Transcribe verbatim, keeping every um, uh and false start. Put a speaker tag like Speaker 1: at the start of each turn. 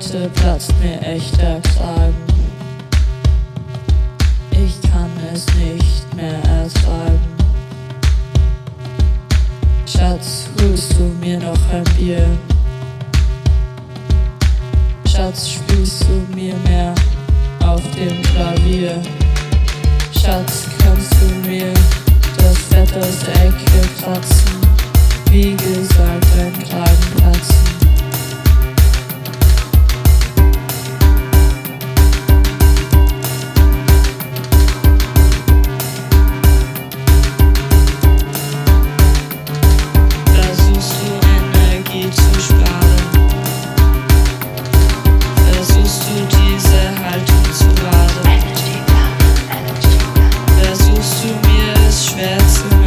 Speaker 1: heute platzt mir echt der Kragen. Ich kann es nicht mehr ertragen. Schatz, holst du mir noch ein Bier? Schatz, spielst du mir mehr auf dem Klavier? Schatz, kannst du mir das Fett aus der Ecke kratzen? Wie gesagt, ein Kragen platzen. Versuchst du Energie zu sparen? Versuchst du diese Haltung zu wahren? Versuchst du mir es schwer zu